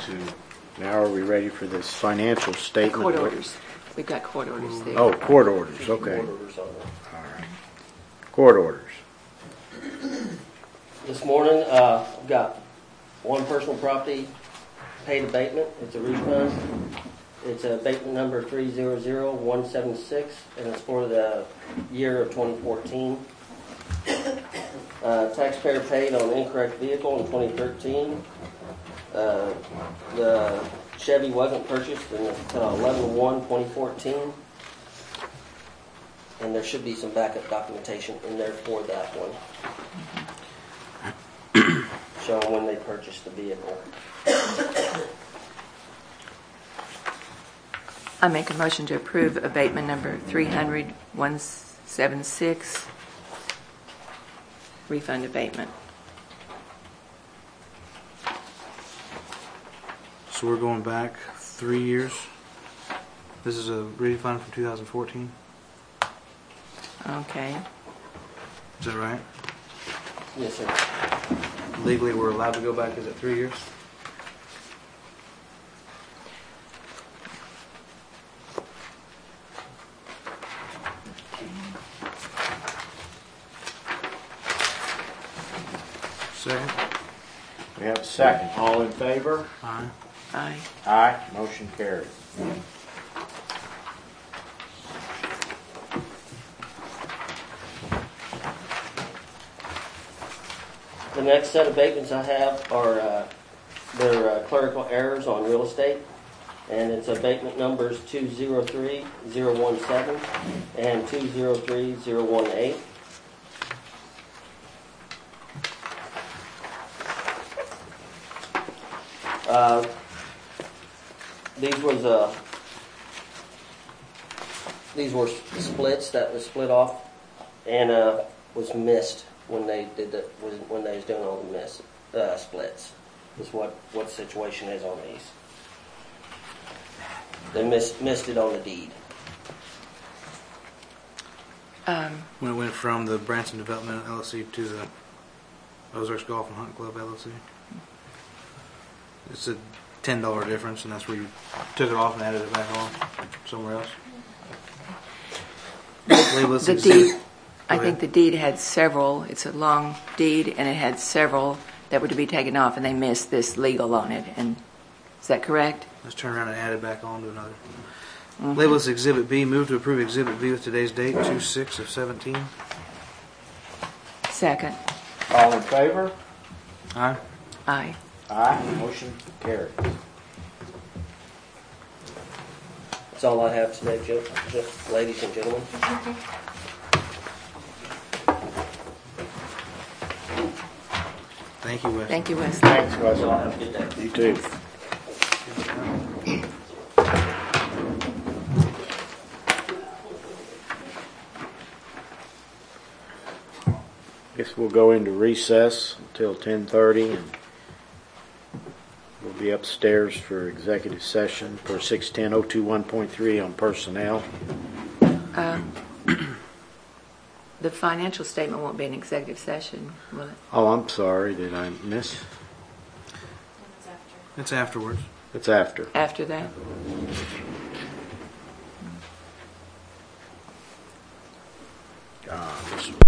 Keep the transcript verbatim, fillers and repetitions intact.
to, now are we ready for this financial statement? Court orders. We've got court orders there. Oh, court orders, okay. Court orders on there. All right. Court orders. This morning, uh, I've got one personal property paid abatement. It's a refund. It's abatement number three zero zero one seven six, and it's for the year of twenty fourteen. Uh, taxpayer paid on incorrect vehicle in twenty thirteen. Uh, the Chevy wasn't purchased until eleven one twenty fourteen. And there should be some backup documentation in there for that one, showing when they purchased the vehicle. I make a motion to approve abatement number three hundred one seventy-six, refund abatement. So we're going back three years. This is a refund from two thousand fourteen. Okay. Is that right? Yes, sir. Legally, we're allowed to go back. Is it three years? Second. We have a second. All in favor? Aye. Aye. Aye. Motion carried. The next set of abatements I have are uh, their uh, clerical errors on real estate, and it's abatement numbers two zero three zero one seven and two zero three zero one eight. Uh, these was uh, these were splits that was split off and uh, was missed when they did the when they was doing all the miss uh, splits. Is what what the situation is on these. They missed missed it on the deed. Um, When it went from the Branson Development L L C to the Ozarks Golf and Hunt Club L L C. It's a ten dollar difference, and that's where you took it off and added it back on somewhere else. Label the this deed, exhibit. I Go think ahead. the deed had several, it's a long deed, and it had several that were to be taken off, and they missed this legal on it. And is that correct? Let's turn around and add it back on to another. Mm-hmm. Label this Exhibit B. Move to approve Exhibit B with today's date, two six of seventeen. Second. All in favor? Aye. Aye. Aye. Motion carried. That's all I have today, Joe, ladies and gentlemen. Thank you, Wes. Thank you, Wesley. Thanks, So Wesley. I'll have a good day. You too. Guess we'll go into recess until ten thirty, and we'll be upstairs for executive session for six ten oh two one point three on personnel. Um, the financial statement won't be an executive session, will it? Oh, I'm sorry. Did I miss? It's afterwards. It's after. After that? Uh, this